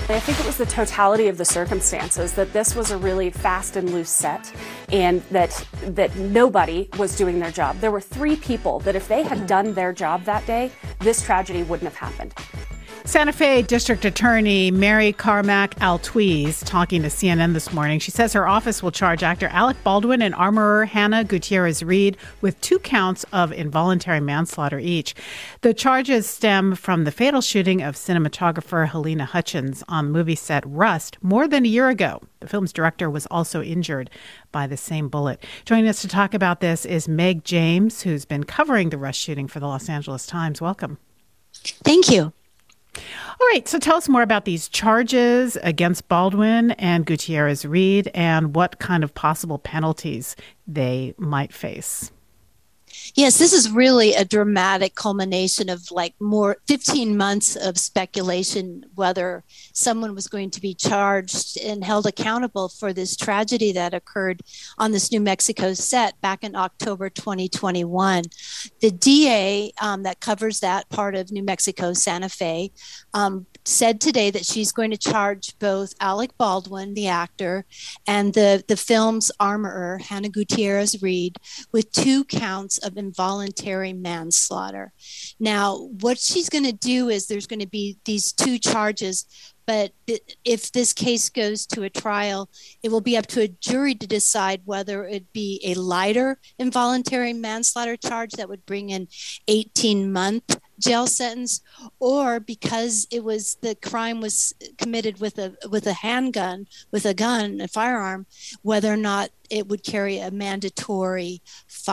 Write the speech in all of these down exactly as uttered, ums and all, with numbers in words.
I think it was the totality of the circumstances, that this was a really fast and loose set, and that that nobody was doing their job. There were three people that if they had done their job that day, this tragedy wouldn't have happened. Santa Fe District Attorney Mary Carmack Altwies talking to C N N this morning. She says her office will charge actor Alec Baldwin and armorer Hannah Gutierrez-Reed with two counts of involuntary manslaughter each. The charges stem from the fatal shooting of cinematographer Helena Hutchins on the movie set Rust more than a year ago. The film's director was also injured by the same bullet. Joining us to talk about this is Meg James, who's been covering the Rust shooting for the Los Angeles Times. Welcome. Thank you. All right, so tell us more about these charges against Baldwin and Gutierrez-Reed and what kind of possible penalties they might face. Yes, this is really a dramatic culmination of like more fifteen months of speculation whether someone was going to be charged and held accountable for this tragedy that occurred on this New Mexico set back in October twenty twenty-one. The D A um, that covers that part of New Mexico, Santa Fe, um, said today that she's going to charge both Alec Baldwin, the actor, and the, the film's armorer, Hannah Gutierrez-Reed, with two counts of involuntary manslaughter. Now, what she's going to do is there's going to be these two charges, but if this case goes to a trial, it will be up to a jury to decide whether it be a lighter involuntary manslaughter charge that would bring in eighteen month jail sentence, or because it was the crime was committed with a with a handgun, with a gun, a firearm, whether or not it would carry a mandatory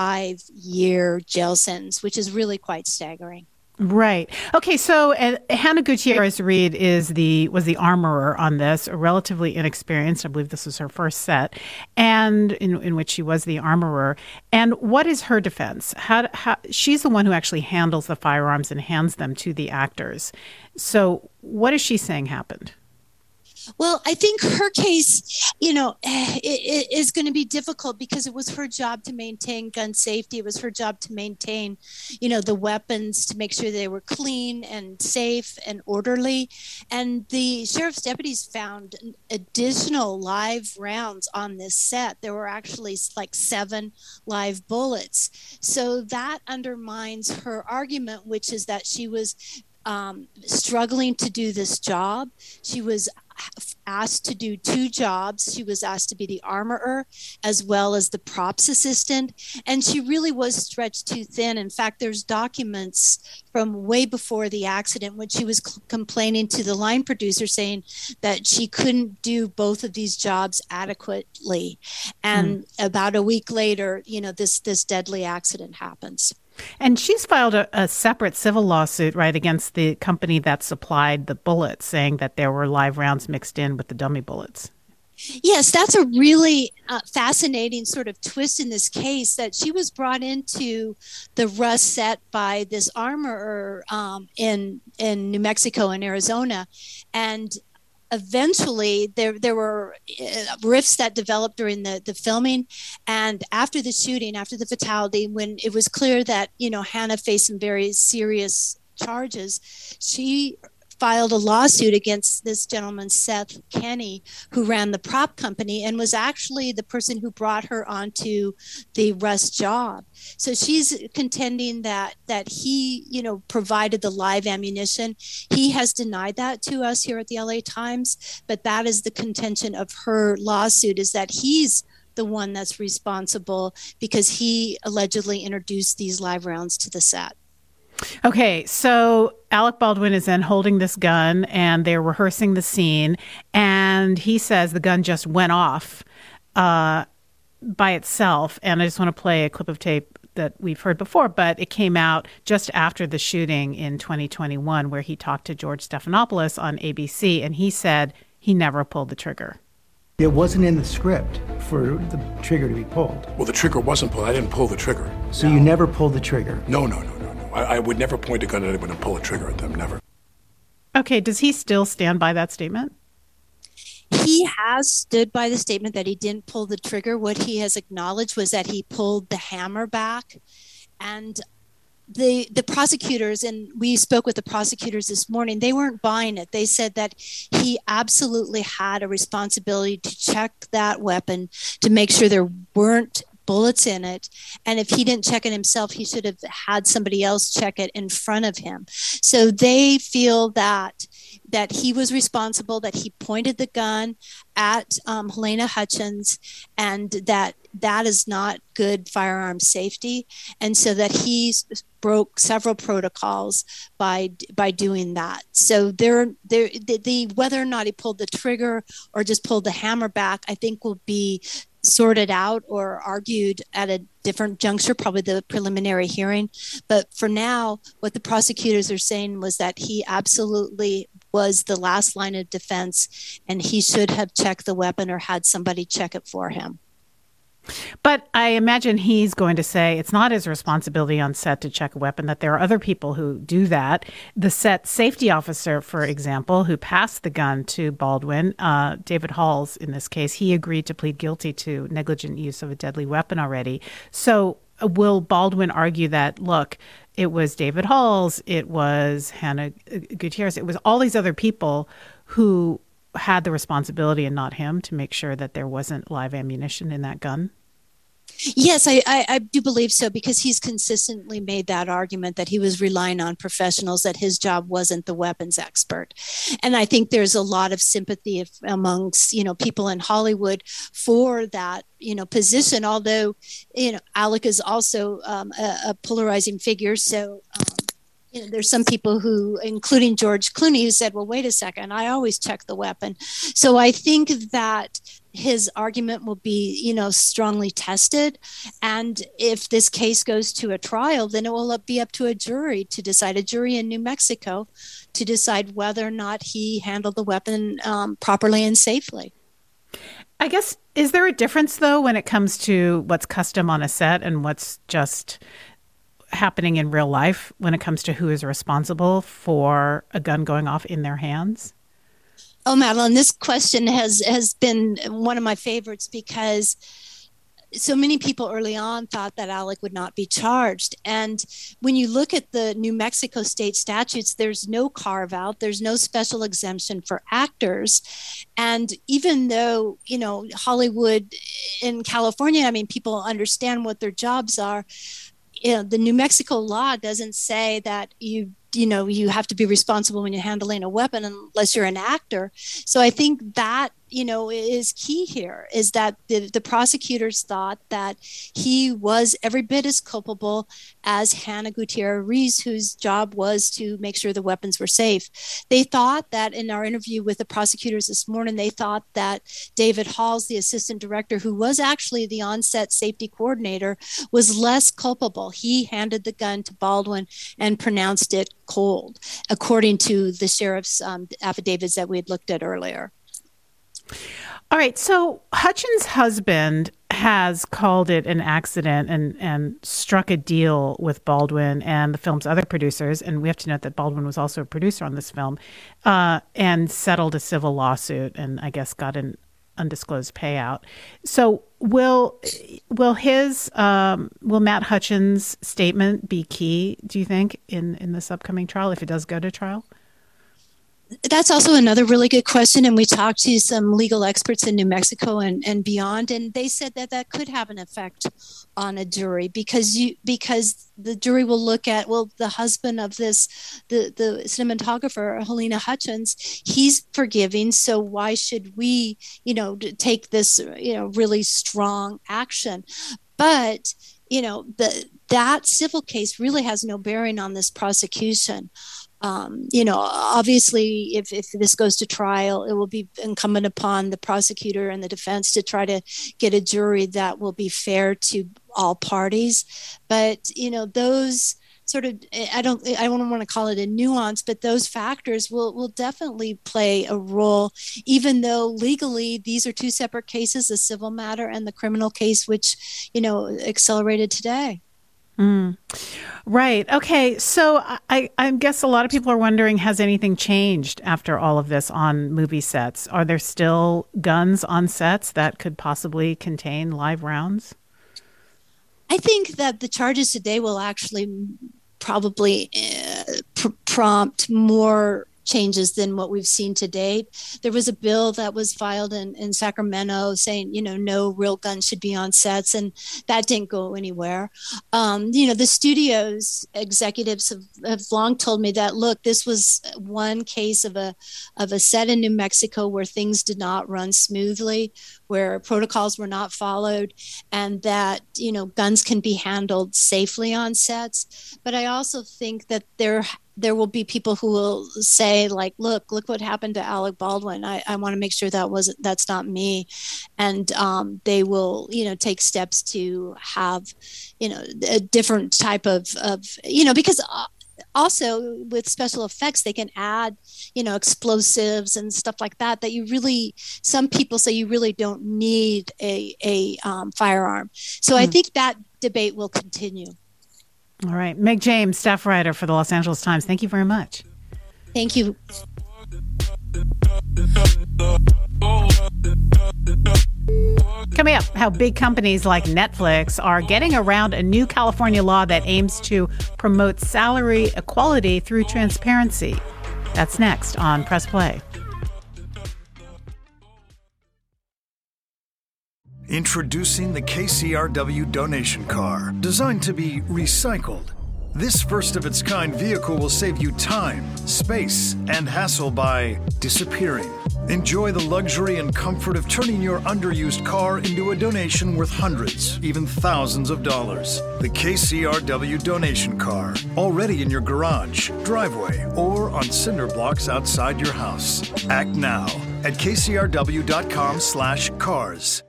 five-year jail sentence, which is really quite staggering. Right. Okay. So uh, Hannah Gutierrez-Reed is the was the armorer on this, relatively inexperienced. I believe this was her first set, and in, in which she was the armorer. And what is her defense? How, how she's the one who actually handles the firearms and hands them to the actors. So what is she saying happened? Well, I think her case, you know, it, it is going to be difficult because it was her job to maintain gun safety. It was her job to maintain, you know, the weapons, to make sure they were clean and safe and orderly. And the sheriff's deputies found additional live rounds on this set. There were actually like seven live bullets. So that undermines her argument, which is that she was um, struggling to do this job. She was asked to do two jobs. She was asked to be the armorer as well as the props assistant, and she really was stretched too thin. In fact, there's documents from way before the accident when she was c- complaining to the line producer saying that she couldn't do both of these jobs adequately. And mm. about a week later, you know, this this deadly accident happens. And she's filed a, a separate civil lawsuit, right, against the company that supplied the bullets, saying that there were live rounds mixed in with the dummy bullets. Yes, that's a really uh, fascinating sort of twist in this case, that she was brought into the Rust set by this armorer um, in in New Mexico and Arizona, and eventually there there were rifts that developed during the, the filming, and after the shooting, after the fatality, when it was clear that, you know, Hannah faced some very serious charges, she filed a lawsuit against this gentleman, Seth Kenny, who ran the prop company and was actually the person who brought her onto the Rust job. So she's contending that that he, you know, provided the live ammunition. He has denied that to us here at the L A Times, but that is the contention of her lawsuit, is that he's the one that's responsible because he allegedly introduced these live rounds to the set. Okay, so Alec Baldwin is then holding this gun and they're rehearsing the scene, and he says the gun just went off uh, by itself. And I just want to play a clip of tape that we've heard before, but it came out just after the shooting in twenty twenty-one where he talked to George Stephanopoulos on A B C, and he said he never pulled the trigger. It wasn't in the script for the trigger to be pulled. Well, the trigger wasn't pulled. I didn't pull the trigger. So no. You never pulled the trigger? No, no, no. I, I would never point a gun at anyone and pull a trigger at them, never. Okay, does he still stand by that statement? He has stood by the statement that he didn't pull the trigger. What he has acknowledged was that he pulled the hammer back. And the the prosecutors, and we spoke with the prosecutors this morning, they weren't buying it. They said that he absolutely had a responsibility to check that weapon to make sure there weren't bullets in it. And if he didn't check it himself, he should have had somebody else check it in front of him. So they feel that that he was responsible, that he pointed the gun at um, Halyna Hutchins, and that that is not good firearm safety. And so that he broke several protocols by by doing that. So there, there, the, the whether or not he pulled the trigger or just pulled the hammer back, I think will be sorted out or argued at a different juncture, probably the preliminary hearing. But for now, what the prosecutors are saying was that he absolutely was the last line of defense, and he should have checked the weapon or had somebody check it for him. But I imagine he's going to say it's not his responsibility on set to check a weapon, that there are other people who do that. The set safety officer, for example, who passed the gun to Baldwin, uh, David Halls in this case, he agreed to plead guilty to negligent use of a deadly weapon already. So uh, will Baldwin argue that, look, it was David Halls, it was Hannah Gutierrez, it was all these other people who had the responsibility and not him to make sure that there wasn't live ammunition in that gun? Yes, I, I, I do believe so, because he's consistently made that argument that he was relying on professionals, that his job wasn't the weapons expert. And I think there's a lot of sympathy amongst, you know, people in Hollywood for that, you know, position, although, you know, Alec is also um, a, a polarizing figure. So, um, you know, there's some people who, including George Clooney, who said, well, wait a second, I always check the weapon. So I think that his argument will be, you know, strongly tested. And if this case goes to a trial, then it will be up to a jury to decide, a jury in New Mexico, to decide whether or not he handled the weapon um, properly and safely. I guess, is there a difference, though, when it comes to what's custom on a set and what's just happening in real life when it comes to who is responsible for a gun going off in their hands? Oh, Madeline, this question has, has been one of my favorites, because so many people early on thought that Alec would not be charged. And when you look at the New Mexico state statutes, there's no carve out, there's no special exemption for actors. And even though, you know, Hollywood in California, I mean, people understand what their jobs are. You know, the New Mexico law doesn't say that you you know, you have to be responsible when you're handling a weapon unless you're an actor. So I think that, you know, is key here, is that the, the prosecutors thought that he was every bit as culpable as Hannah Gutierrez, whose job was to make sure the weapons were safe. They thought that, in our interview with the prosecutors this morning, they thought that David Halls, the assistant director, who was actually the on-set safety coordinator, was less culpable. He handed the gun to Baldwin and pronounced it cold, according to the sheriff's um, affidavits that we had looked at earlier. All right. So Hutchins' husband has called it an accident and, and struck a deal with Baldwin and the film's other producers. And we have to note that Baldwin was also a producer on this film, uh, and settled a civil lawsuit and I guess got an undisclosed payout. So will will his um, will Matt Hutchins' statement be key, do you think, in, in this upcoming trial, if it does go to trial? That's also another really good question. And we talked to some legal experts in New Mexico and, and beyond, and they said that that could have an effect on a jury, because you because the jury will look at, well, the husband of this, the, the cinematographer, Halyna Hutchins, he's forgiving. So why should we, you know, take this, you know, really strong action? But, you know, the that civil case really has no bearing on this prosecution. Um, you know, obviously, if, if this goes to trial, it will be incumbent upon the prosecutor and the defense to try to get a jury that will be fair to all parties. But, you know, those sort of, I don't, I don't want to call it a nuance, but those factors will, will definitely play a role, even though legally these are two separate cases, the civil matter and the criminal case, which, you know, accelerated today. Mm. Right. Okay. So I, I guess a lot of people are wondering, has anything changed after all of this on movie sets? Are there still guns on sets that could possibly contain live rounds? I think that the charges today will actually probably uh, pr- prompt more changes than what we've seen to date. There was a bill that was filed in, in Sacramento saying, you know, no real guns should be on sets, and that didn't go anywhere. Um, you know, the studios executives have, have long told me that, look, this was one case of a of a set in New Mexico where things did not run smoothly, where protocols were not followed, and that, you know, guns can be handled safely on sets. But I also think that there there will be people who will say, like, look, look what happened to Alec Baldwin. I, I want to make sure that wasn't, that's not me. And um, they will, you know, take steps to have, you know, a different type of, of you know, because also with special effects, they can add, you know, explosives and stuff like that, that you really, some people say you really don't need a, a um, firearm. So mm. I think that debate will continue. All right. Meg James, staff writer for the Los Angeles Times. Thank you very much. Thank you. Coming up, how big companies like Netflix are getting around a new California law that aims to promote salary equality through transparency. That's next on Press Play. Introducing the K C R W donation car, designed to be recycled. This first-of-its-kind vehicle will save you time, space, and hassle by disappearing. Enjoy the luxury and comfort of turning your underused car into a donation worth hundreds, even thousands of dollars. The K C R W donation car, already in your garage, driveway, or on cinder blocks outside your house. Act now at k c r w dot com slash cars.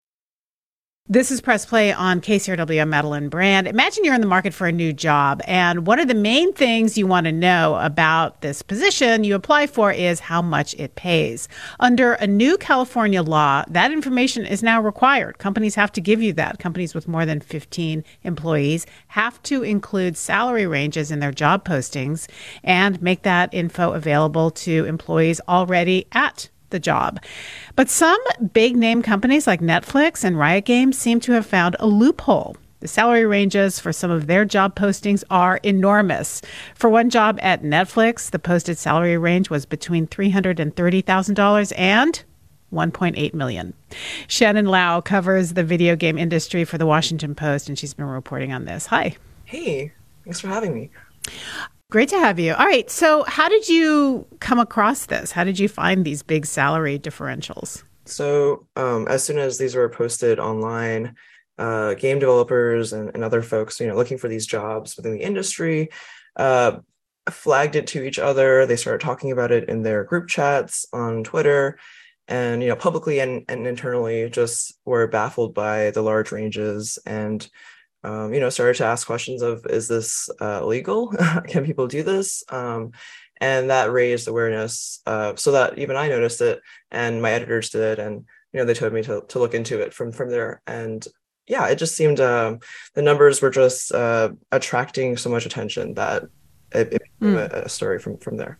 This is Press Play on K C R W. I'm Madeline Brand. Imagine you're in the market for a new job, and one of the main things you want to know about this position you apply for is how much it pays. Under a new California law, that information is now required. Companies have to give you that. Companies with more than fifteen employees have to include salary ranges in their job postings and make that info available to employees already at the job. But some big name companies like Netflix and Riot Games seem to have found a loophole. The salary ranges for some of their job postings are enormous. For one job at Netflix, the posted salary range was between three hundred thirty thousand dollars and one point eight million dollars. Shannon Lau covers the video game industry for the Washington Post, and she's been reporting on this. Hi. Hey, thanks for having me. Great to have you. All right. So how did you come across this? How did you find these big salary differentials? So um, as soon as these were posted online, uh, game developers and, and other folks, you know, looking for these jobs within the industry, uh, flagged it to each other. They started talking about it in their group chats on Twitter, and, you know, publicly and, and internally just were baffled by the large ranges and Um, you know, started to ask questions of, is this uh, illegal? Can people do this? Um, and that raised awareness uh, so that even I noticed it, and my editors did. And, you know, they told me to, to look into it from, from there. And yeah, it just seemed um, the numbers were just uh, attracting so much attention that it, it became mm. a, a story from, from there.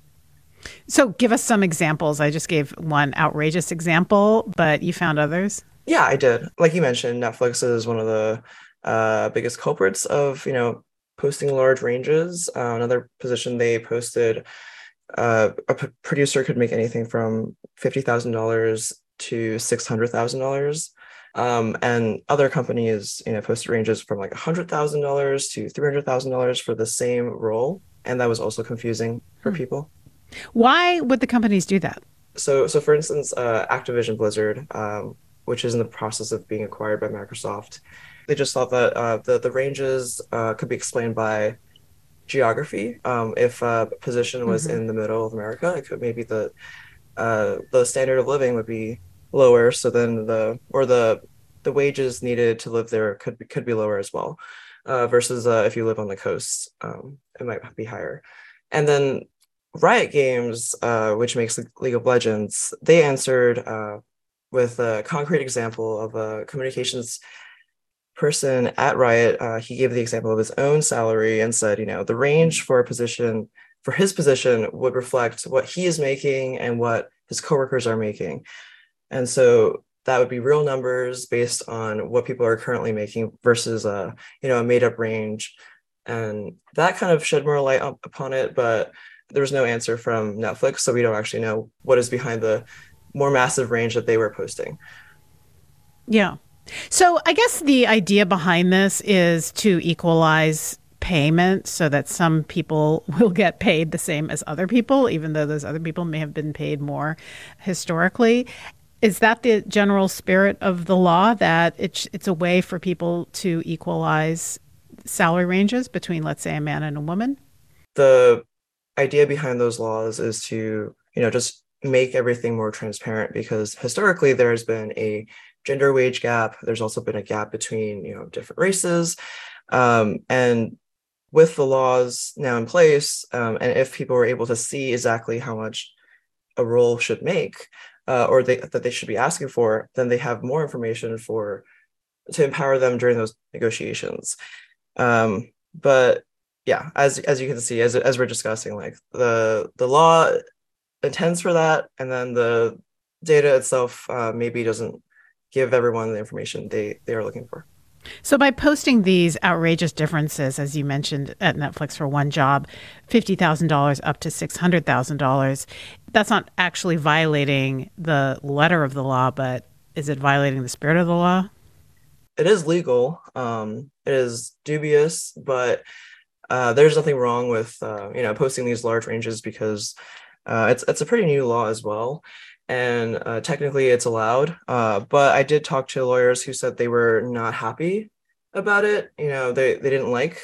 So give us some examples. I just gave one outrageous example, but you found others? Yeah, I did. Like you mentioned, Netflix is one of the uh biggest culprits of, you know, posting large ranges. Uh, another position they posted, uh, a p- producer could make anything from fifty thousand dollars to six hundred thousand dollars. Um, and other companies, you know, posted ranges from like one hundred thousand dollars to three hundred thousand dollars for the same role. And that was also confusing for hmm. people. Why would the companies do that? So, so for instance, uh, Activision Blizzard, um, which is in the process of being acquired by Microsoft, they just thought that uh, the, the ranges uh, could be explained by geography. Um, if a position was mm-hmm. in the middle of America, it could maybe the uh, the standard of living would be lower. So then the or the the wages needed to live there could be, could be lower as well. Uh, versus uh, if you live on the coast, um, it might be higher. And then Riot Games, uh, which makes League of Legends, they answered uh, with a concrete example of a communications person at Riot. Uh, he gave the example of his own salary and said, you know, the range for a position, for his position would reflect what he is making and what his coworkers are making. And so that would be real numbers based on what people are currently making versus a, you know, a made up range And that kind of shed more light up upon it, but there was no answer from Netflix, so we don't actually know what is behind the more massive range that they were posting. Yeah. So I guess the idea behind this is to equalize payment so that some people will get paid the same as other people, even though those other people may have been paid more historically. Is that the general spirit of the law, that it's, it's a way for people to equalize salary ranges between, let's say, a man and a woman? The idea behind those laws is to, you know, just make everything more transparent, because historically there has been a gender wage gap. There's also been a gap between, you know, different races. Um, and with the laws now in place, um, and if people were able to see exactly how much a role should make, uh, or they, that they should be asking for, then they have more information for to empower them during those negotiations. Um, but yeah, as as you can see, as as we're discussing, like the the law intends for that, and then the data itself uh, maybe doesn't give everyone the information they they are looking for. So by posting these outrageous differences, as you mentioned at Netflix for one job, fifty thousand dollars up to six hundred thousand dollars, that's not actually violating the letter of the law, but is it violating the spirit of the law? It is legal. Um, it is dubious, but uh, there's nothing wrong with uh, you know posting these large ranges, because uh, it's it's a pretty new law as well, and uh, technically it's allowed. Uh, but I did talk to lawyers who said they were not happy about it. You know, they they didn't like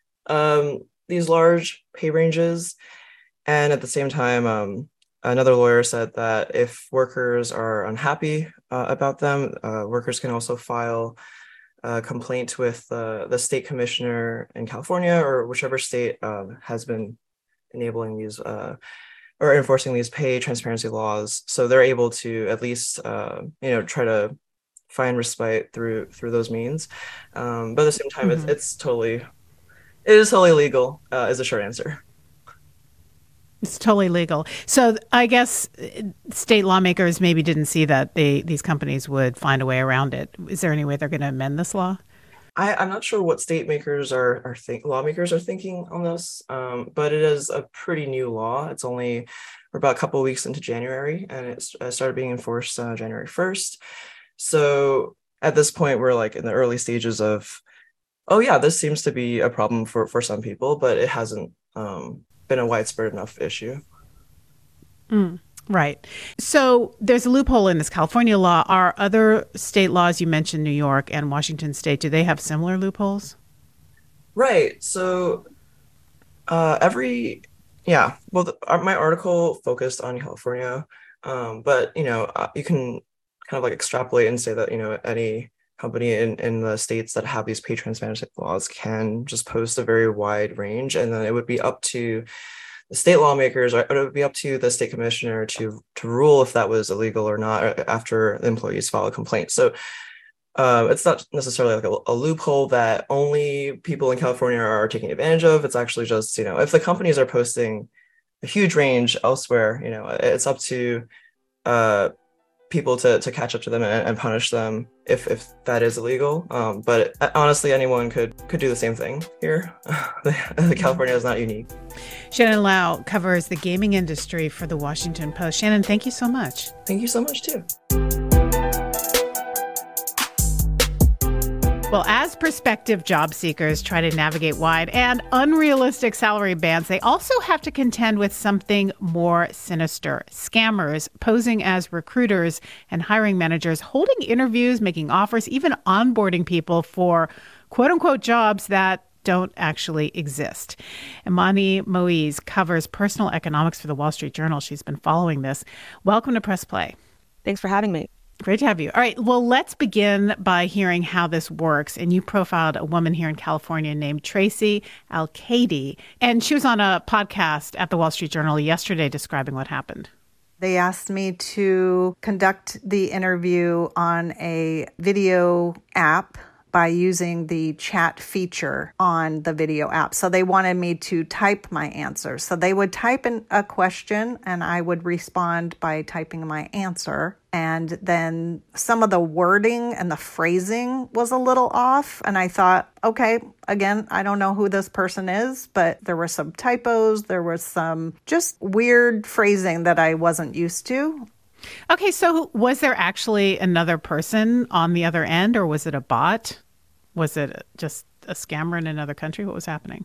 um, these large pay ranges, and at the same time, um, another lawyer said that if workers are unhappy uh, about them, uh, workers can also file a complaint with uh, the state commissioner in California, or whichever state um, has been enabling these uh, or enforcing these pay transparency laws. So they're able to at least uh, you know try to find respite through through those means. Um, but at the same time, mm-hmm. it's it's totally it is totally legal. Uh, is the short answer. It's totally legal. So I guess state lawmakers maybe didn't see that they these companies would find a way around it. Is there any way they're going to amend this law? I, I'm not sure what state makers are, are think lawmakers are thinking on this, um, but it is a pretty new law. It's only we're about a couple of weeks into January, and it started being enforced uh, January first. So at this point, we're like in the early stages of, oh yeah, this seems to be a problem for, for some people, but it hasn't um, been a widespread enough issue. Mm, right. So there's a loophole in this California law. Are other state laws, you mentioned New York and Washington State, do they have similar loopholes? Right. So uh, every, yeah, well, the, my article focused on California, um, but, you know, uh, you can kind of like extrapolate and say that, you know, any company in, in the states that have these pay transparency laws can just post a very wide range, and then it would be up to the state lawmakers, or it would be up to the state commissioner to to rule if that was illegal or not after the employees file a complaint. So uh, it's not necessarily like a, a loophole that only people in California are taking advantage of. It's actually just, you know, if the companies are posting a huge range elsewhere, you know, it's up to uh, people to, to catch up to them and, and punish them if, if that is illegal. Um, but honestly, anyone could could do the same thing here. California is not unique. Shannon Lau covers the gaming industry for The Washington Post. Shannon, thank you so much. Thank you so much, too. Well, as prospective job seekers try to navigate wide and unrealistic salary bands, they also have to contend with something more sinister. Scammers posing as recruiters and hiring managers, holding interviews, making offers, even onboarding people for quote-unquote jobs that don't actually exist. Imani Moise covers personal economics for the Wall Street Journal. She's been following this. Welcome to Press Play. Thanks for having me. Great to have you. All right. Well, let's begin by hearing how this works. And you profiled a woman here in California named Tracy Al-Kaidi. And she was on a podcast at the Wall Street Journal yesterday describing what happened. They asked me to conduct the interview on a video app by using the chat feature on the video app. So they wanted me to type my answer. So they would type in a question and I would respond by typing my answer. And then some of the wording and the phrasing was a little off. And I thought, okay, again, I don't know who this person is, but there were some typos. There was some just weird phrasing that I wasn't used to. Okay, so was there actually another person on the other end, or was it a bot? Was it just a scammer in another country? What was happening?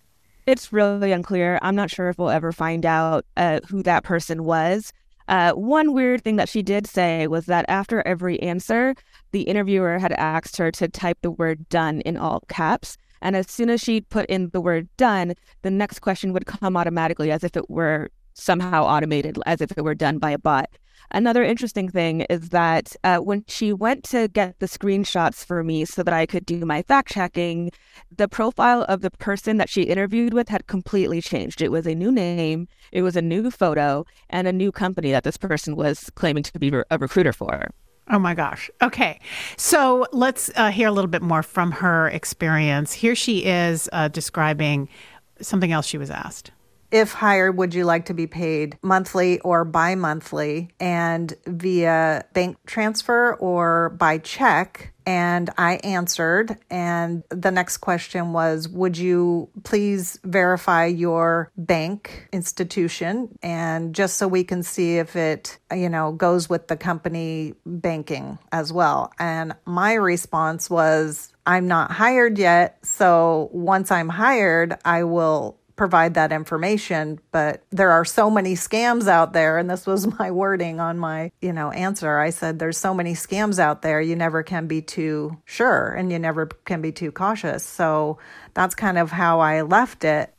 It's really unclear. I'm not sure if we'll ever find out uh, who that person was. Uh, one weird thing that she did say was that after every answer, the interviewer had asked her to type the word done in all caps. And as soon as she put in the word done, the next question would come automatically as if it were somehow automated, as if it were done by a bot. Another interesting thing is that uh, when she went to get the screenshots for me so that I could do my fact checking, the profile of the person that she interviewed with had completely changed. It was a new name, it was a new photo, and a new company that this person was claiming to be a recruiter for. Oh my gosh. Okay. So let's uh, hear a little bit more from her experience. Here she is uh, describing something else she was asked. If hired, would you like to be paid monthly or bi-monthly and via bank transfer or by check? And I answered. And the next question was, would you please verify your bank institution? And just so we can see if it, you know, goes with the company banking as well. And my response was, I'm not hired yet. So once I'm hired, I will provide that information, but there are so many scams out there. And this was my wording on my, you know, answer. I said, there's so many scams out there. You never can be too sure and you never can be too cautious. So that's kind of how I left it.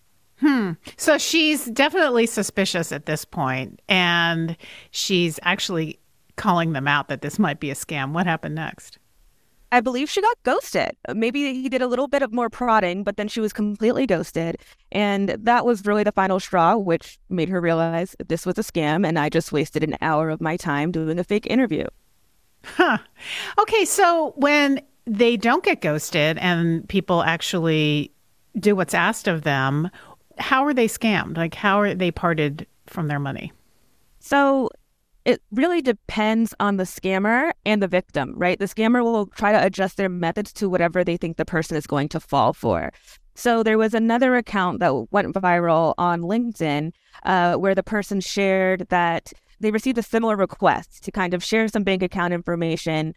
Hmm. So she's definitely suspicious at this point, and she's actually calling them out that this might be a scam. What happened next? I believe she got ghosted. Maybe he did a little bit of more prodding, but then she was completely ghosted. And that was really the final straw, which made her realize this was a scam and I just wasted an hour of my time doing a fake interview. Huh. Okay, so when they don't get ghosted and people actually do what's asked of them, how are they scammed? Like, how are they parted from their money? So it really depends on the scammer and the victim, right? The scammer will try to adjust their methods to whatever they think the person is going to fall for. So there was another account that went viral on LinkedIn uh, where the person shared that they received a similar request to kind of share some bank account information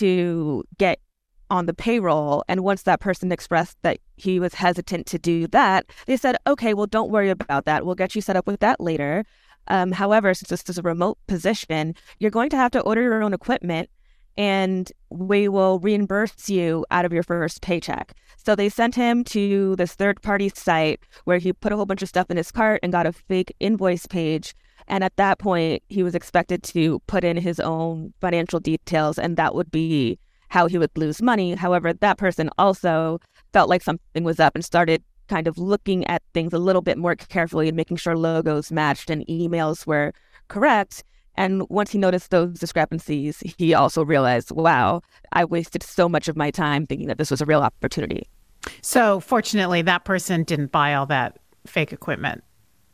to get on the payroll. And once that person expressed that he was hesitant to do that, they said, okay, well, don't worry about that. We'll get you set up with that later. Um, however, since this is a remote position, you're going to have to order your own equipment and we will reimburse you out of your first paycheck. So they sent him to this third-party site where he put a whole bunch of stuff in his cart and got a fake invoice page. And at that point, he was expected to put in his own financial details, and that would be how he would lose money. However, that person also felt like something was up and started kind of looking at things a little bit more carefully and making sure logos matched and emails were correct. And once he noticed those discrepancies, he also realized, wow, I wasted so much of my time thinking that this was a real opportunity. So fortunately, that person didn't buy all that fake equipment,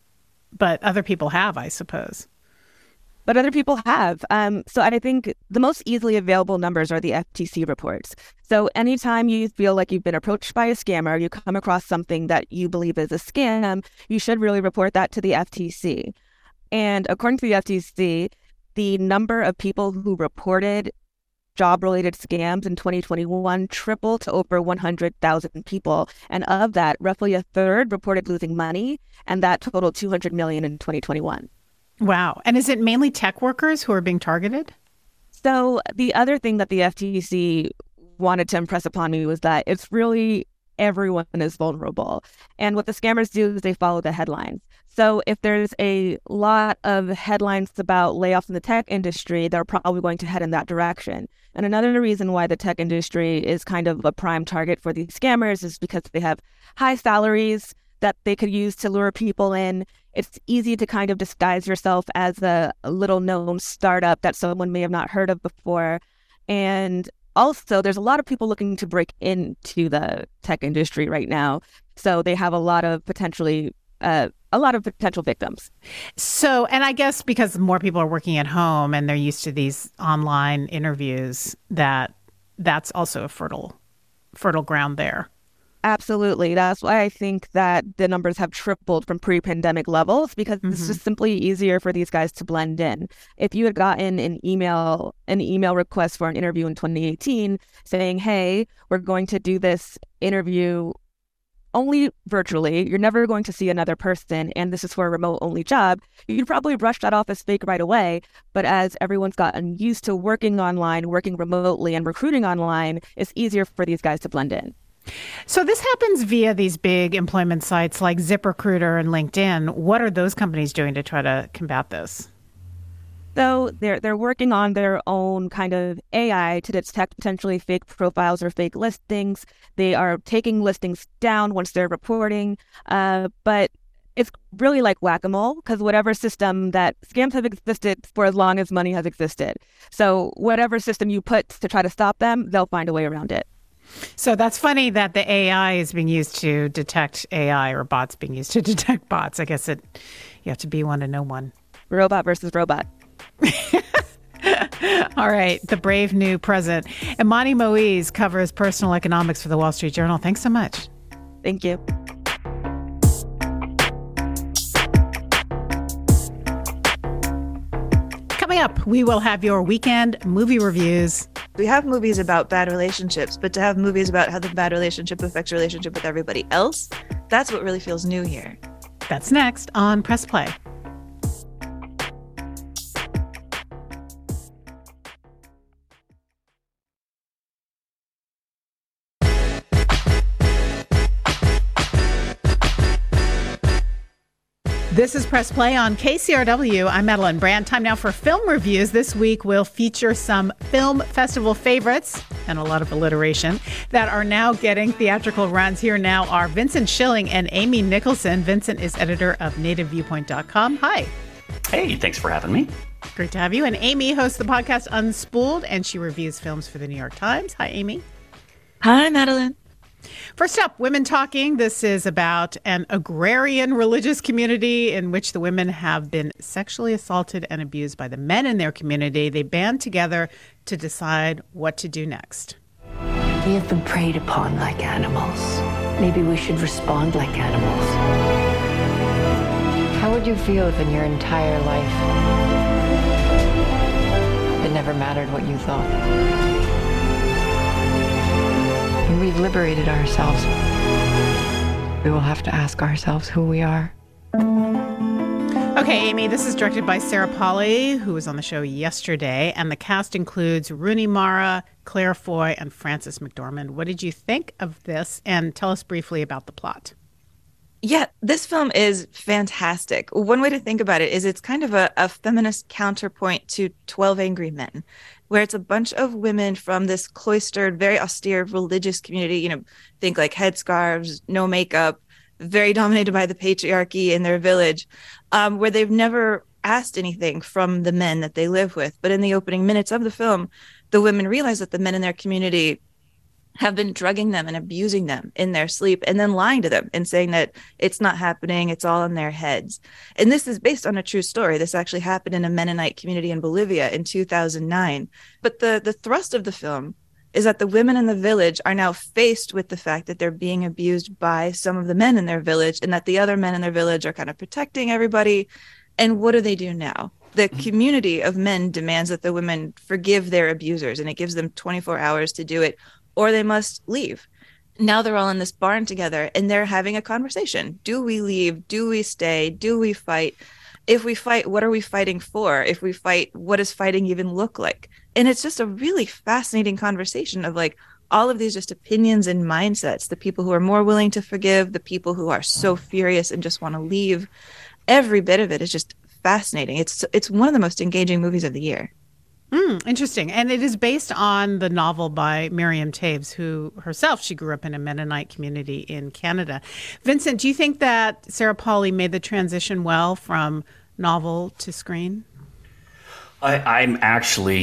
but other people have, I suppose. But other people have. Um, so I think the most easily available numbers are the F T C reports. So anytime you feel like you've been approached by a scammer, you come across something that you believe is a scam, you should really report that to the F T C. And according to the F T C, the number of people who reported job-related scams in twenty twenty-one tripled to over one hundred thousand people. And of that, roughly a third reported losing money, and that totaled two hundred million dollars in twenty twenty-one. Wow. And is it mainly tech workers who are being targeted? So the other thing that the F T C wanted to impress upon me was that it's really everyone is vulnerable. And what the scammers do is they follow the headlines. So if there's a lot of headlines about layoffs in the tech industry, they're probably going to head in that direction. And another reason why the tech industry is kind of a prime target for these scammers is because they have high salaries that they could use to lure people in. It's easy to kind of disguise yourself as a little known startup that someone may have not heard of before. And also, there's a lot of people looking to break into the tech industry right now. So they have a lot of potentially, uh, a lot of potential victims. So, and I guess because more people are working at home and they're used to these online interviews, that that's also a fertile, fertile ground there. Absolutely. That's why I think that the numbers have tripled from pre-pandemic levels, because mm-hmm. it's just simply easier for these guys to blend in. If you had gotten an email, an email request for an interview in twenty eighteen saying, hey, we're going to do this interview only virtually, you're never going to see another person, and this is for a remote-only job, you'd probably brush that off as fake right away. But as everyone's gotten used to working online, working remotely, and recruiting online, it's easier for these guys to blend in. So this happens via these big employment sites like ZipRecruiter and LinkedIn. What are those companies doing to try to combat this? So they're they're working on their own kind of A I to detect potentially fake profiles or fake listings. They are taking listings down once they're reporting, uh, but it's really like whack-a-mole, because whatever system that scams have existed for as long as money has existed. So whatever system you put to try to stop them, they'll find a way around it. So that's funny that the A I is being used to detect A I, or bots being used to detect bots. I guess it you have to be one to know one. Robot versus robot. All right. The brave new president. Imani Moise covers personal economics for the Wall Street Journal. Thanks so much. Thank you. Coming up, we will have your weekend movie reviews. We have movies about bad relationships, but to have movies about how the bad relationship affects your relationship with everybody else, that's what really feels new here. That's next on Press Play. This is Press Play on K C R W. I'm Madeline Brand. Time now for film reviews. This week we'll feature some film festival favorites and a lot of alliteration that are now getting theatrical runs. Here now are Vincent Schilling and Amy Nicholson. Vincent is editor of native viewpoint dot com. Hi. Hey, thanks for having me. Great to have you. And Amy hosts the podcast Unspooled, and she reviews films for the New York Times. Hi, Amy. Hi, Madeline. First up, Women Talking. This is about an agrarian religious community in which the women have been sexually assaulted and abused by the men in their community. They band together to decide what to do next. We have been preyed upon like animals. Maybe we should respond like animals. How would you feel if in your entire life it never mattered what you thought? When we've liberated ourselves, we will have to ask ourselves who we are. Okay, Amy, this is directed by Sarah Polley, who was on the show yesterday, and the cast includes Rooney Mara, Claire Foy, and Frances McDormand. What did you think of this? And tell us briefly about the plot. Yeah, this film is fantastic. One way to think about it is it's kind of a, a feminist counterpoint to twelve Angry Men, where it's a bunch of women from this cloistered, very austere religious community, you know, think like headscarves, no makeup, very dominated by the patriarchy in their village, um, where they've never asked anything from the men that they live with. But in the opening minutes of the film, the women realize that the men in their community have been drugging them and abusing them in their sleep, and then lying to them and saying that it's not happening, it's all in their heads. And this is based on a true story. This actually happened in a Mennonite community in Bolivia in two thousand nine. But the, the thrust of the film is that the women in the village are now faced with the fact that they're being abused by some of the men in their village, and that the other men in their village are kind of protecting everybody. And what do they do now? The community of men demands that the women forgive their abusers, and it gives them twenty-four hours to do it, or they must leave. Now they're all in this barn together, and they're having a conversation. Do we leave? Do we stay? Do we fight? If we fight, what are we fighting for? If we fight, what does fighting even look like? And it's just a really fascinating conversation of like all of these just opinions and mindsets, the people who are more willing to forgive, the people who are so furious and just want to leave. Every bit of it is just fascinating. It's it's one of the most engaging movies of the year. Mm, interesting. And it is based on the novel by Miriam Toews, who herself, she grew up in a Mennonite community in Canada. Vincent, do you think that Sarah Polley made the transition well from novel to screen? I, I'm actually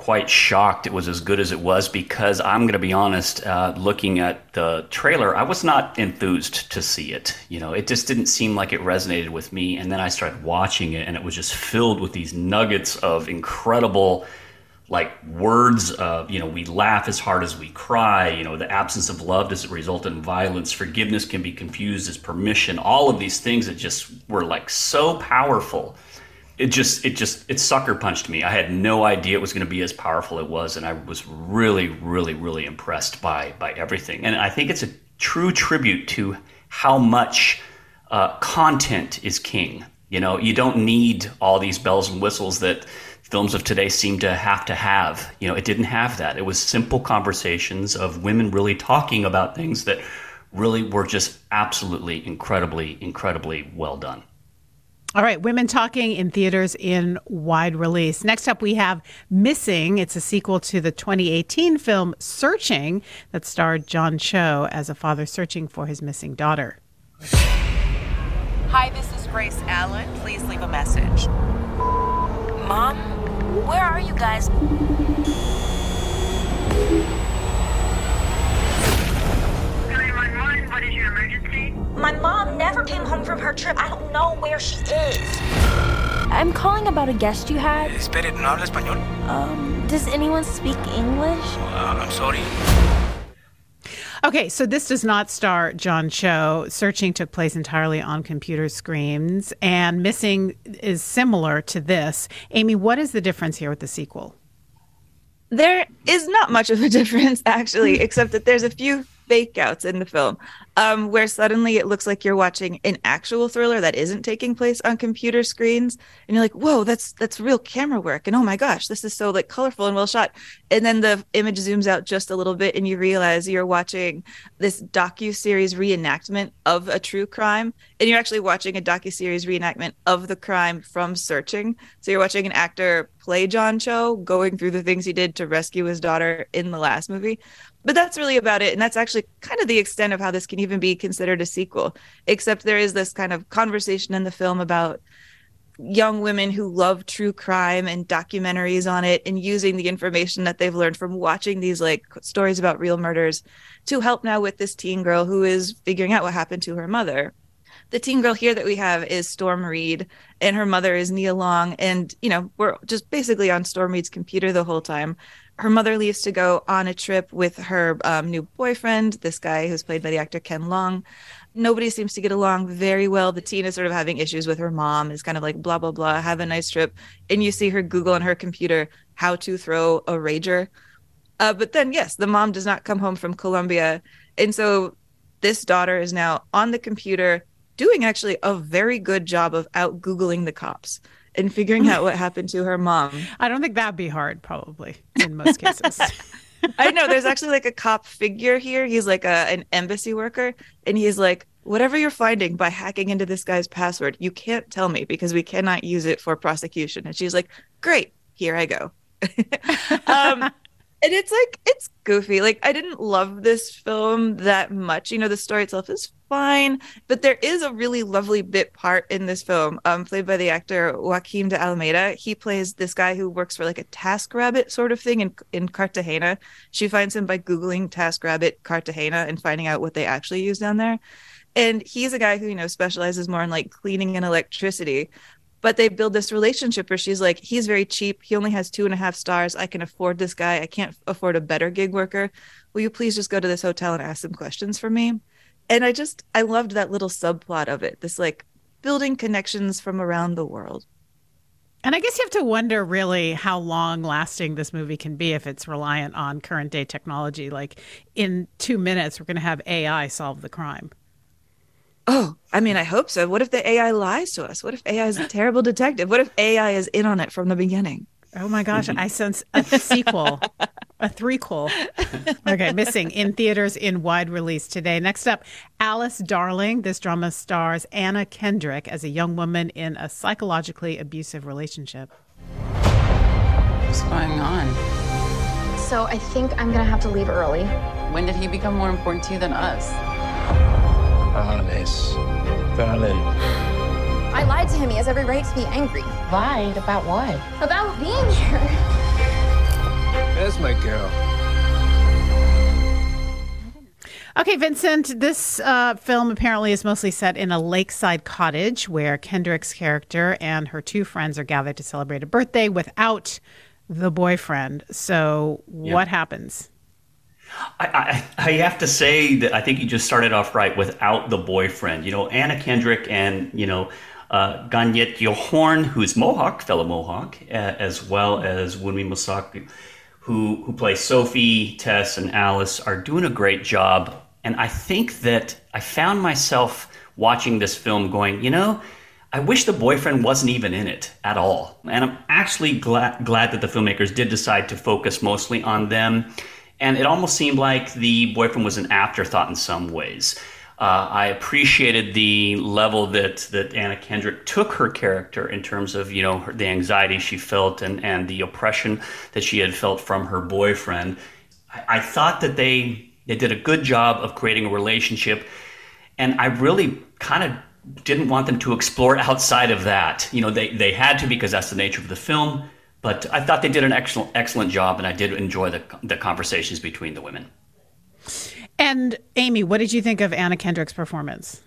quite shocked it was as good as it was, because I'm going to be honest, uh, looking at the trailer, I was not enthused to see it. You know, it just didn't seem like it resonated with me. And then I started watching it, and it was just filled with these nuggets of incredible, like, words. Uh, you know, we laugh as hard as we cry. You know, the absence of love doesn't result in violence. Forgiveness can be confused as permission. All of these things that just were like so powerful. It just, it just, it sucker punched me. I had no idea it was going to be as powerful as it was, and I was really, really, really impressed by by everything. And I think it's a true tribute to how much uh, content is king. You know, you don't need all these bells and whistles that films of today seem to have to have. You know, it didn't have that. It was simple conversations of women really talking about things that really were just absolutely incredibly, incredibly well done. All right, women talking in theaters in wide release. Next up, we have Missing. It's a sequel to the twenty eighteen film Searching that starred John Cho as a father searching for his missing daughter. Hi, this is Grace Allen. Please leave a message. Mom, where are you guys? What is your emergency? My mom never came home from her trip. I don't know where she is. I'm calling about a guest you had. Espere, ¿no habla español? Um, does anyone speak English? Uh, I'm sorry. Okay, so this does not star John Cho. Searching took place entirely on computer screens, and Missing is similar to this. Amy, what is the difference here with the sequel? There is not much of a difference, actually, except that there's a few fake outs in the film um, where suddenly it looks like you're watching an actual thriller that isn't taking place on computer screens. And you're like, whoa, that's that's real camera work. And oh my gosh, this is so like colorful and well shot. And then the image zooms out just a little bit and you realize you're watching this docuseries reenactment of a true crime. And you're actually watching a docuseries reenactment of the crime from Searching. So you're watching an actor play John Cho going through the things he did to rescue his daughter in the last movie. But that's really about it. And that's actually kind of the extent of how this can even be considered a sequel, except there is this kind of conversation in the film about young women who love true crime and documentaries on it and using the information that they've learned from watching these like stories about real murders to help now with this teen girl who is figuring out what happened to her mother. The teen girl here that we have is Storm Reed, and her mother is Nia Long. And, you know, we're just basically on Storm Reed's computer the whole time. Her mother leaves to go on a trip with her um, new boyfriend, this guy who's played by the actor Ken Long. Nobody seems to get along very well. The teen is sort of having issues with her mom. It's kind of like, blah, blah, blah, have a nice trip. And you see her Google on her computer how to throw a rager. Uh, but then, yes, the mom does not come home from Colombia. And so this daughter is now on the computer doing actually a very good job of out Googling the cops and figuring out what happened to her mom. I don't think that'd be hard, probably, in most cases. I know. There's actually like a cop figure here. He's like a, an embassy worker. And he's like, whatever you're finding by hacking into this guy's password, you can't tell me because we cannot use it for prosecution. And she's like, great, here I go. um, and it's like, it's goofy. Like, I didn't love this film that much. You know, the story itself is fine, but there is a really lovely bit part in this film, um, played by the actor Joaquim de Almeida. He plays this guy who works for like a TaskRabbit sort of thing in, in Cartagena. She finds him by Googling TaskRabbit Cartagena and finding out what they actually use down there. And he's a guy who, you know, specializes more in like cleaning and electricity. But they build this relationship where she's like, he's very cheap. He only has two and a half stars. I can afford this guy. I can't afford a better gig worker. Will you please just go to this hotel and ask some questions for me? And I just, I loved that little subplot of it. This like building connections from around the world. And I guess you have to wonder really how long lasting this movie can be if it's reliant on current day technology. Like in two minutes, we're going to have A I solve the crime. Oh, I mean, I hope so. What if the A I lies to us? What if A I is a terrible detective? What if A I is in on it from the beginning? Oh my gosh, I sense a sequel, a threequel. Okay, Missing in theaters in wide release today. Next up, Alice Darling. This drama stars Anna Kendrick as a young woman in a psychologically abusive relationship. What's going on? So I think I'm going to have to leave early. When did he become more important to you than us? Alice, darling. I lied to him. He has every right to be angry. Lied about what? About being here. There's my girl. Okay, Vincent, this uh, film apparently is mostly set in a lakeside cottage where Kendrick's character and her two friends are gathered to celebrate a birthday without the boyfriend. So Yeah. what happens? I, I, I have to say that I think you just started off right without the boyfriend. You know, Anna Kendrick and, you know, uh, Ganyet Yohorn, who's Mohawk, fellow Mohawk, uh, as well as Wunmi Mosaku, who, who play Sophie, Tess, and Alice, are doing a great job. And I think that I found myself watching this film going, you know, I wish the boyfriend wasn't even in it at all. And I'm actually glad, glad that the filmmakers did decide to focus mostly on them. And it almost seemed like the boyfriend was an afterthought in some ways. Uh, I appreciated the level that, that Anna Kendrick took her character in terms of, you know, her, the anxiety she felt and, and the oppression that she had felt from her boyfriend. I, I thought that they they did a good job of creating a relationship. And I really kind of didn't want them to explore outside of that. You know, they, they had to because that's the nature of the film. But I thought they did an excellent excellent job, and I did enjoy the the conversations between the women. And Amy, what did you think of Anna Kendrick's performance?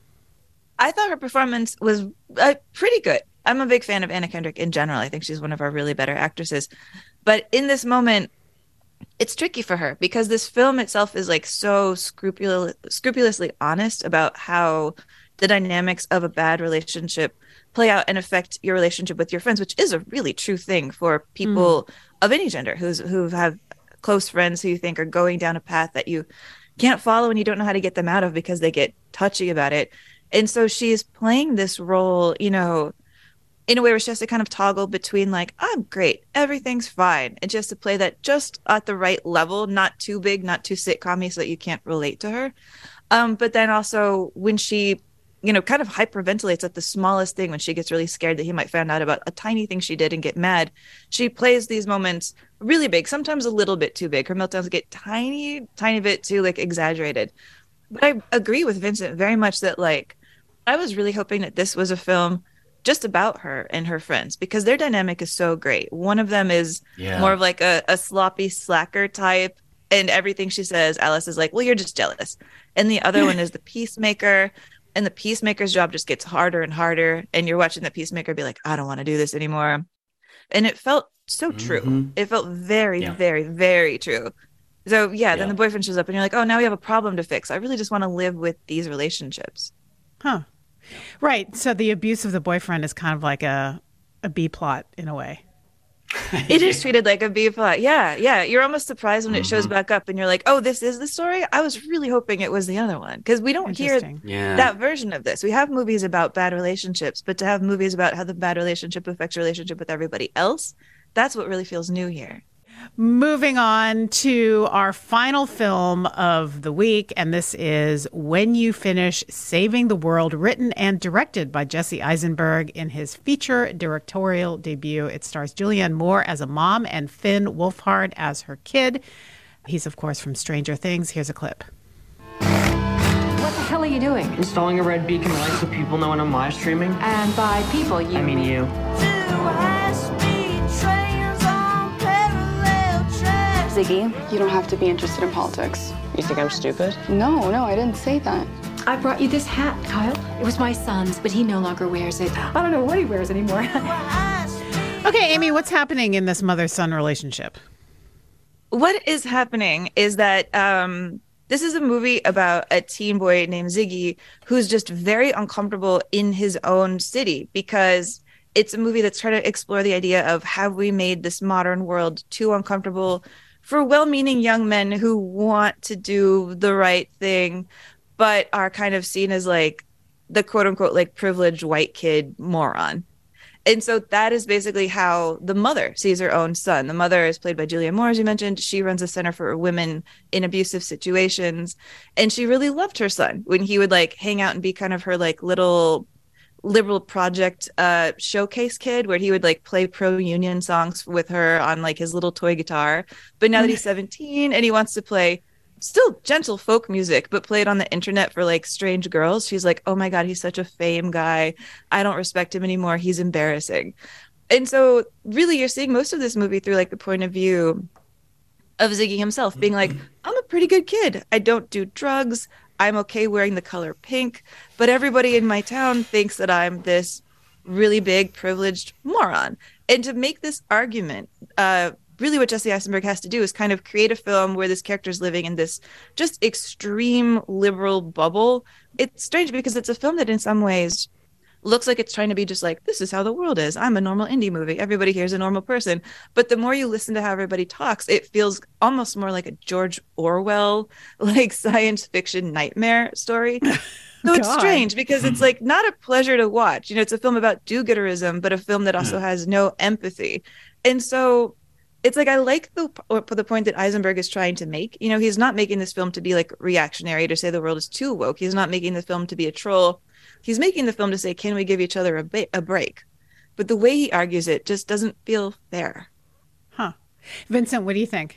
I thought her performance was uh, pretty good. I'm a big fan of Anna Kendrick in general. I think she's one of our really better actresses. But in this moment, it's tricky for her because this film itself is like so scrupulous, scrupulously honest about how the dynamics of a bad relationship play out and affect your relationship with your friends, which is a really true thing for people mm. of any gender who's who have close friends who you think are going down a path that you can't follow and you don't know how to get them out of because they get touchy about it. And so she's playing this role, you know, in a way where she has to kind of toggle between like, I'm great, everything's fine, and just to play that just at the right level, not too big, not too sitcom-y so that you can't relate to her. Um, but then also when she, you know, kind of hyperventilates at the smallest thing, when she gets really scared that he might find out about a tiny thing she did and get mad, she plays these moments really big, sometimes a little bit too big. Her meltdowns get tiny, tiny bit too like exaggerated. But I agree with Vincent very much that like, I was really hoping that this was a film just about her and her friends because their dynamic is so great. One of them is yeah. more of like a, a sloppy slacker type, and everything she says, Alice is like, well, you're just jealous. And the other one is the peacemaker, and the peacemaker's job just gets harder and harder. And you're watching the peacemaker be like, I don't want to do this anymore. And it felt so true. Mm-hmm. It felt very, yeah. very, very true. So yeah, yeah, then the boyfriend shows up and you're like, oh, now we have a problem to fix. I really just want to live with these relationships. Huh. Right. So the abuse of the boyfriend is kind of like a, a B plot in a way. It is treated like a B plot. Yeah. Yeah. You're almost surprised when mm-hmm. it shows back up and you're like, oh, this is the story. I was really hoping it was the other one because we don't hear yeah. that version of this. We have movies about bad relationships, but to have movies about how the bad relationship affects your relationship with everybody else, that's what really feels new here. Moving on to our final film of the week, and this is When You Finish Saving the World, written and directed by Jesse Eisenberg in his feature directorial debut. It stars Julianne Moore as a mom and Finn Wolfhard as her kid. He's, of course, from Stranger Things. Here's a clip. What the hell are you doing? Installing a red beacon light so people know when I'm live streaming. And by people, you I mean you. Ziggy, you don't have to be interested in politics. You think I'm stupid? No, no, I didn't say that. I brought you this hat, Kyle. It was my son's, but he no longer wears it. I don't know what he wears anymore. Okay, Amy, what's happening in this mother-son relationship? What is happening is that um, this is a movie about a teen boy named Ziggy who's just very uncomfortable in his own city because it's a movie that's trying to explore the idea of have we made this modern world too uncomfortable for well-meaning young men who want to do the right thing, but are kind of seen as like the quote unquote like privileged white kid moron. And so that is basically how the mother sees her own son. The mother is played by Julianne Moore, as you mentioned. She runs a center for women in abusive situations. And she really loved her son when he would like hang out and be kind of her like little liberal project uh showcase kid where he would like play pro-union songs with her on like his little toy guitar. But now that he's seventeen and he wants to play still gentle folk music but play it on the internet for like strange girls, she's like, oh my god, he's such a fame guy, I don't respect him anymore, he's embarrassing. And so really you're seeing most of this movie through like the point of view of Ziggy himself being like, I'm a pretty good kid. I don't do drugs. I'm okay wearing the color pink, but everybody in my town thinks that I'm this really big privileged moron. And to make this argument, uh, really what Jesse Eisenberg has to do is kind of create a film where this character is living in this just extreme liberal bubble. It's strange because it's a film that in some ways looks like it's trying to be just like, this is how the world is. I'm a normal indie movie. Everybody here is a normal person. But the more you listen to how everybody talks, it feels almost more like a George Orwell, like science fiction nightmare story. So it's God. strange because it's like not a pleasure to watch. You know, it's a film about do-gooderism, but a film that also has no empathy. And so it's like I like the the point that Eisenberg is trying to make. You know, he's not making this film to be like reactionary, to say the world is too woke. He's not making the film to be a troll. He's making the film to say, can we give each other a, ba- a break? But the way he argues it just doesn't feel fair. Huh. Vincent, what do you think?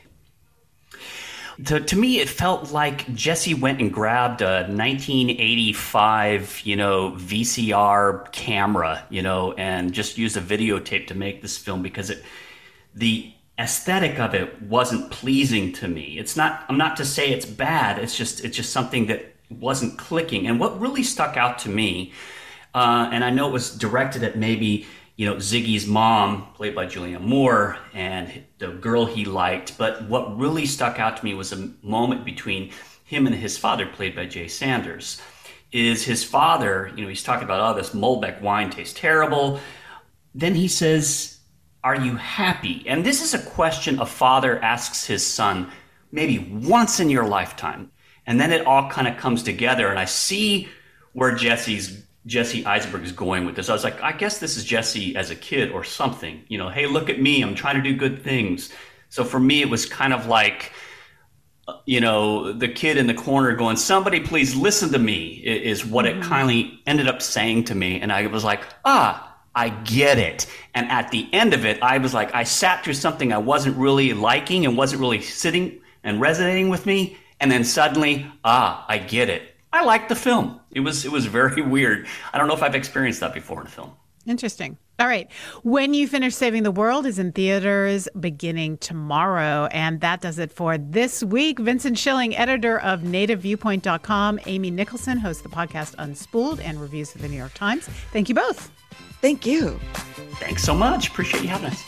To, to me, it felt like Jesse went and grabbed a nineteen eighty-five, you know, V C R camera, you know, and just used a videotape to make this film because it, the aesthetic of it wasn't pleasing to me. It's not, I'm not to say it's bad. It's just, it's just something that wasn't clicking. And what really stuck out to me, uh, and I know it was directed at maybe, you know, Ziggy's mom, played by Julianne Moore, and the girl he liked. But what really stuck out to me was a moment between him and his father, played by Jay Sanders. Is his father, you know, he's talking about, oh, this Malbec wine tastes terrible. Then he says, are you happy? And this is a question a father asks his son maybe once in your lifetime. And then it all kind of comes together. And I see where Jesse's Jesse Eisenberg is going with this. I was like, I guess this is Jesse as a kid or something. You know, hey, look at me. I'm trying to do good things. So for me, it was kind of like, you know, the kid in the corner going, somebody please listen to me, is what mm-hmm. it kindly ended up saying to me. And I was like, ah, I get it. And at the end of it, I was like, I sat through something I wasn't really liking and wasn't really sitting and resonating with me. And then suddenly, ah, I get it. I liked the film. It was it was very weird. I don't know if I've experienced that before in a film. Interesting. All right. When You Finish Saving the World is in theaters beginning tomorrow. And that does it for this week. Vincent Schilling, editor of native viewpoint dot com. Amy Nicholson hosts the podcast Unspooled and reviews for the New York Times. Thank you both. Thank you. Thanks so much. Appreciate you having us.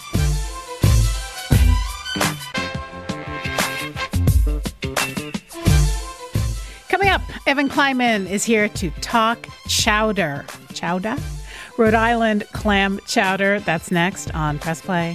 Coming up, Evan Kleiman is here to talk chowder. Chowder? Rhode Island clam chowder. That's next on Press Play.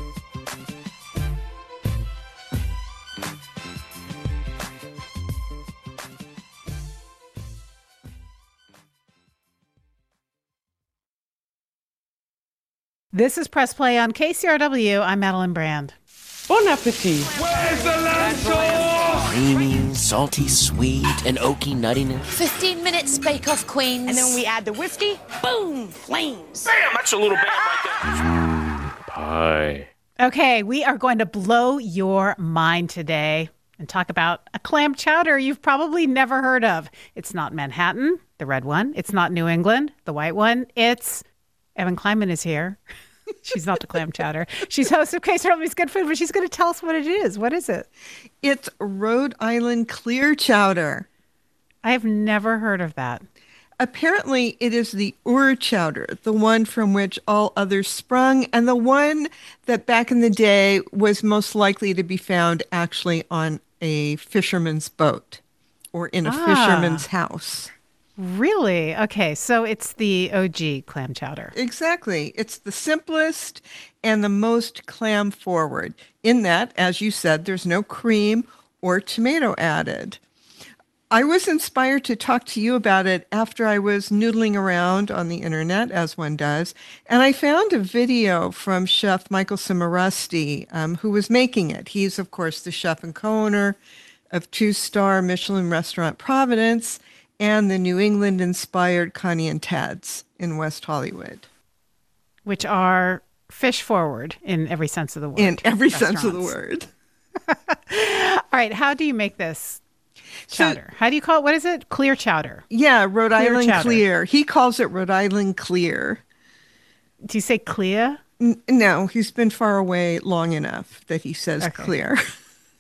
This is Press Play on K C R W. I'm Madeline Brand. Bon appetit. Where's the lamb sauce? Creamy, salty, sweet, and oaky nuttiness. fifteen minutes bake-off, queens. And then we add the whiskey. Boom! Flames. Damn, that's a little bad right there. Mmm, pie. Okay, we are going to blow your mind today and talk about a clam chowder you've probably never heard of. It's not Manhattan, the red one. It's not New England, the white one. It's Evan Kleiman is here. She's not the clam chowder. She's host of K C R W's Good Food, but she's going to tell us what it is. What is it? It's Rhode Island clear chowder. I have never heard of that. Apparently, it is the Ur chowder, the one from which all others sprung, and the one that back in the day was most likely to be found actually on a fisherman's boat or in a ah. fisherman's house. Really? Okay, so it's the O G clam chowder. Exactly. It's the simplest and the most clam forward in that, as you said, there's no cream or tomato added. I was inspired to talk to you about it after I was noodling around on the internet, as one does, and I found a video from Chef Michael Cimarosti, um, who was making it. He's, of course, the chef and co-owner of two-star Michelin restaurant Providence and the New England-inspired Connie and Tad's in West Hollywood. Which are fish forward in every sense of the word. In every sense of the word. All right, how do you make this chowder? So, how do you call it? What is it? Clear chowder. Yeah, Rhode clear Island chowder. Clear. He calls it Rhode Island Clear. Do you say clear? N- no, he's been far away long enough that he says okay. clear.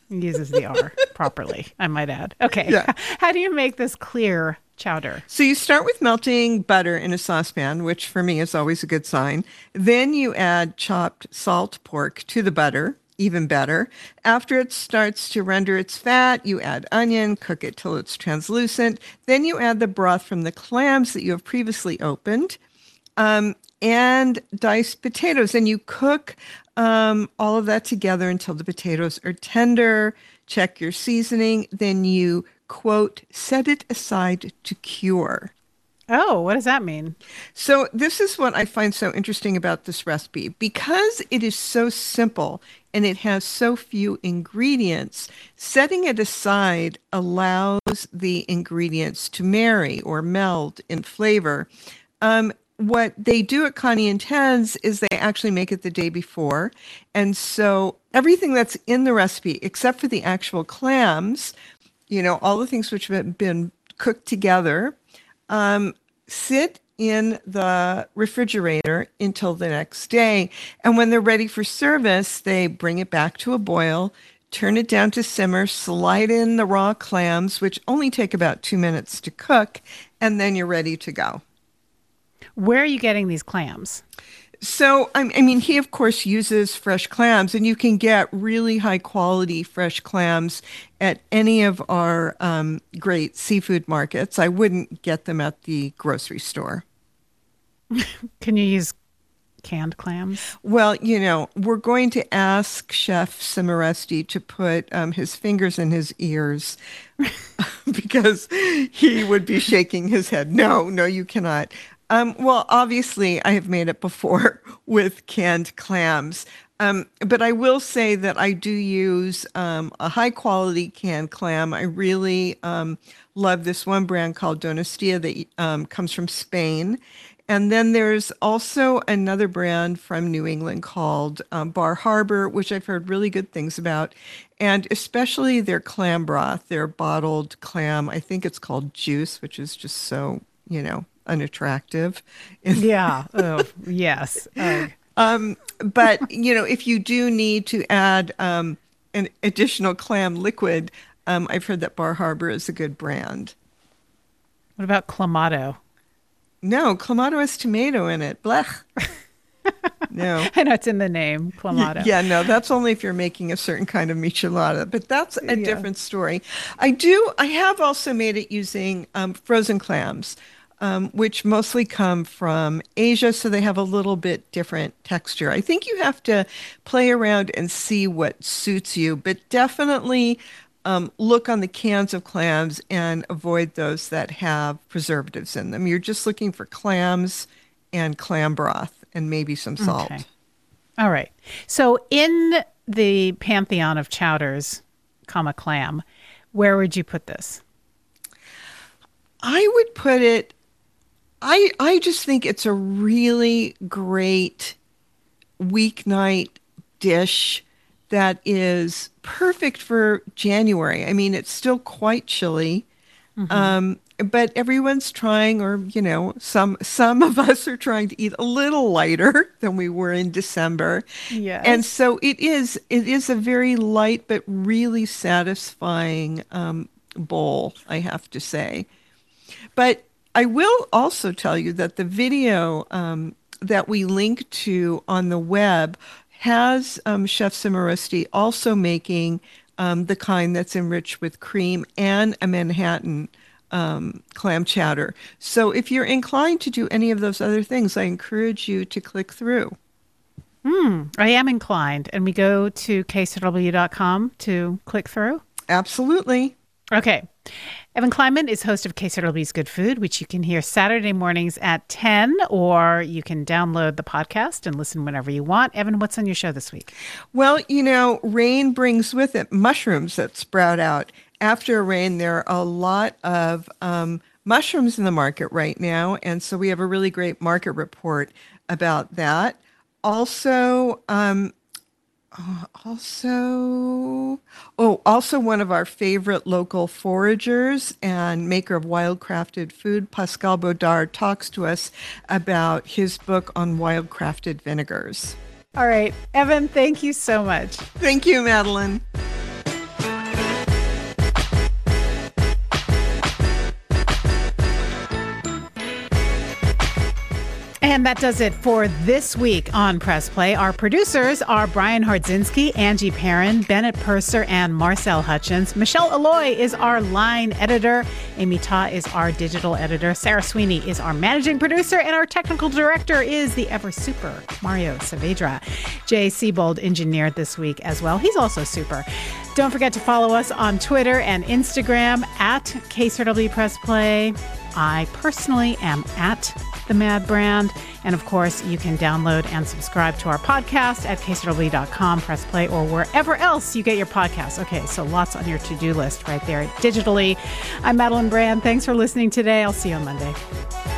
He uses the R properly, I might add. Okay. Yeah. How do you make this clear chowder? So you start with melting butter in a saucepan, which for me is always a good sign. Then you add chopped salt pork to the butter, even better. After it starts to render its fat, you add onion, cook it till it's translucent. Then you add the broth from the clams that you have previously opened. Um, and diced potatoes, and you cook um, all of that together until the potatoes are tender. Check your seasoning. Then you, quote, set it aside to cure. Oh, what does that mean? So this is what I find so interesting about this recipe. Because it is so simple and it has so few ingredients, setting it aside allows the ingredients to marry or meld in flavor. Um, What they do at Connie and Ted's is they actually make it the day before. And so everything that's in the recipe, except for the actual clams, you know, all the things which have been cooked together, um, sit in the refrigerator until the next day. And when they're ready for service, they bring it back to a boil, turn it down to simmer, slide in the raw clams, which only take about two minutes to cook, and then you're ready to go. Where are you getting these clams? So, I mean, he, of course, uses fresh clams, and you can get really high-quality fresh clams at any of our um, great seafood markets. I wouldn't get them at the grocery store. Can you use canned clams? Well, you know, we're going to ask Chef Cimaresti to put um, his fingers in his ears because he would be shaking his head. No, no, you cannot. Um, well, obviously, I have made it before with canned clams. Um, but I will say that I do use um, a high-quality canned clam. I really um, love this one brand called Donostia that um, comes from Spain. And then there's also another brand from New England called um, Bar Harbor, which I've heard really good things about. And especially their clam broth, their bottled clam. I think it's called Juice, which is just so, you know, unattractive. Yeah. Oh, yes. Uh. Um, but, you know, if you do need to add um, an additional clam liquid, um, I've heard that Bar Harbor is a good brand. What about Clamato? No, Clamato has tomato in it. Blech. No. I know it's in the name, Clamato. Yeah, no, that's only if you're making a certain kind of michelada, but that's a Yeah. different story. I do, I have also made it using um, frozen clams. Um, which mostly come from Asia, so they have a little bit different texture. I think you have to play around and see what suits you, but definitely um, look on the cans of clams and avoid those that have preservatives in them. You're just looking for clams and clam broth and maybe some salt. Okay. All right. So in the pantheon of chowders, comma clam, where would you put this? I would put it I I just think it's a really great weeknight dish that is perfect for January. I mean, it's still quite chilly, mm-hmm. um, but everyone's trying, or you know, some some of us are trying to eat a little lighter than we were in December. Yes. And so it is it is a very light but really satisfying um, bowl, I have to say. But I will also tell you that the video um, that we link to on the web has um, Chef Cimaresti also making um, the kind that's enriched with cream and a Manhattan um, clam chowder. So if you're inclined to do any of those other things, I encourage you to click through. Hmm, I am inclined. And we go to K C W dot com to click through? Absolutely. Okay. Evan Kleinman is host of K C W's Good Food, which you can hear Saturday mornings at ten, or you can download the podcast and listen whenever you want. Evan, what's on your show this week? Well, you know, rain brings with it mushrooms that sprout out. After a rain, there are a lot of um, mushrooms in the market right now, and so we have a really great market report about that. Also, um, Uh, also, oh, also one of our favorite local foragers and maker of wildcrafted food, Pascal Baudard, talks to us about his book on wildcrafted vinegars. All right. Evan, thank you so much. Thank you, Madeline. And that does it for this week on Press Play. Our producers are Brian Hardzinski, Angie Perrin, Bennett Purser, and Marcel Hutchins. Michelle Alloy is our line editor. Amy Ta is our digital editor. Sarah Sweeney is our managing producer. And our technical director is the ever super Mario Saavedra. Jay Siebold engineered this week as well. He's also super. Don't forget to follow us on Twitter and Instagram at K C R W Press Play. I personally am at The Mad Brand. And of course, you can download and subscribe to our podcast at K C R W dot com, Press Play, or wherever else you get your podcasts. Okay, so lots on your to-do list right there digitally. I'm Madeline Brand. Thanks for listening today. I'll see you on Monday.